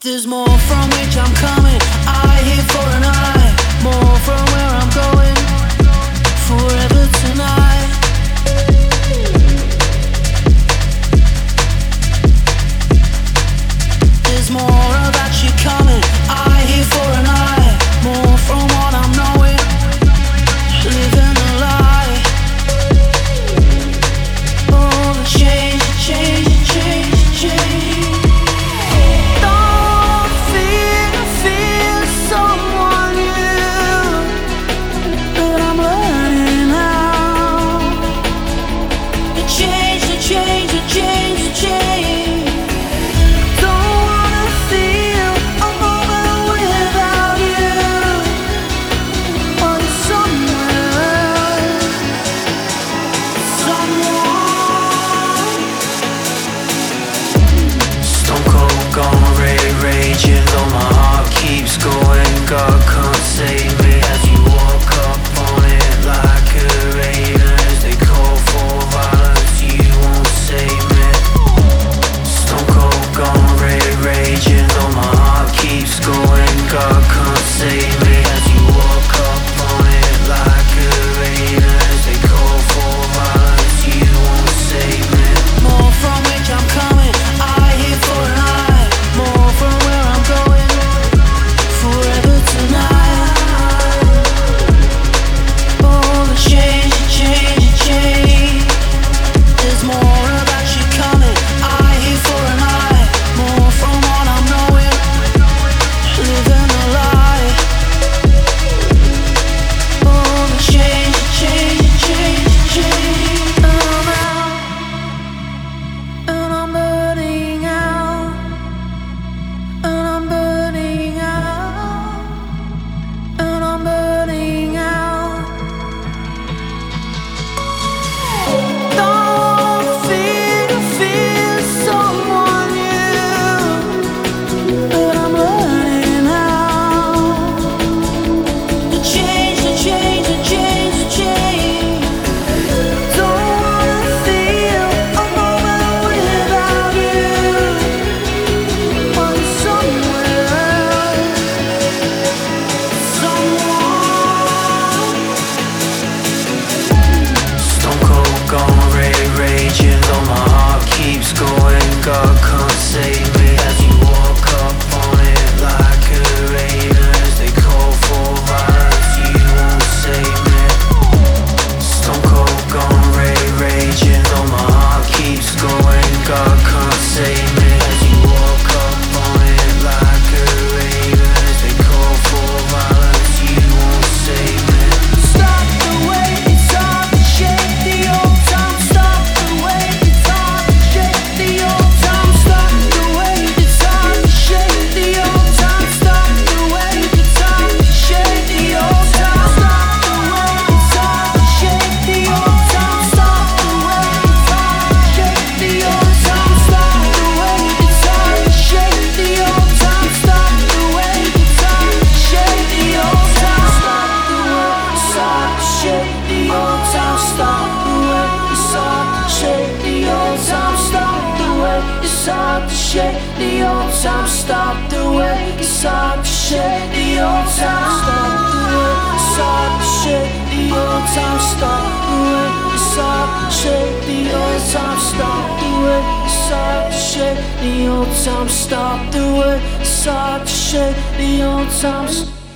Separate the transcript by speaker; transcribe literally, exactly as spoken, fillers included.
Speaker 1: There's more from which I'm coming. I here for an eye. More from where I'm going. Forever tonight. There's more about you coming. I here for an eye. More from what I'm knowing. Living a lie. Oh, the change, change, change, change.
Speaker 2: God can't save me as you walk up on it like a raven. As they call for violence, you won't save me. Stone cold, gone, ray raging, though my heart keeps going. God can't save me as you walk up on it like a raven. As they call for violence, you won't save me.
Speaker 1: More from which I'm coming, I here for an eye. More from where I'm going. Forever tonight. Oh, the change, change, change. There's more about you coming. I here for an eye. More from what I'm knowing. Living a lie. Oh, the change, change, change, change. I'm out, and I'm burning out, and I'm burning out. And I'm burning out. Don't feel, feel someone new. But I'm running out. The change, the change, the change, the change. Don't wanna feel a moment without you. Want somewhere else.
Speaker 2: Stone cold, gone, ray raging, though my heart keeps going. God can't save me as you walk up on it like a raven. As they call for violence, you won't save me. Stone cold, gone, ray raging, though my heart keeps going. God can't save me as you walk up on it like a raven. As they call for violence, you won't save me.
Speaker 1: Stop the way it's hard to shake the old time. Stop the way it's hard to shake the old time. Stop the way it's hard to shake the old time. Stop the way it's hard to shake the old time. Stop the way it's hard to shake the old time. Stop the way it's hard to shake the old time. Stop the way it's hard to shake the old time. Stop the way it's hard to shake the old time. Stop the way it's hard to shake the old time. Stop the way it's hard to shake the old time. Stop the way it's hard to shake the old time. Stop the way it's hard to shake the old time. Stop the way it's hard to shake the old time. Stop the way it's hard to shake the old time. Stop the way it's hard to shake the old time. Stop the way it's hard to shake the old time.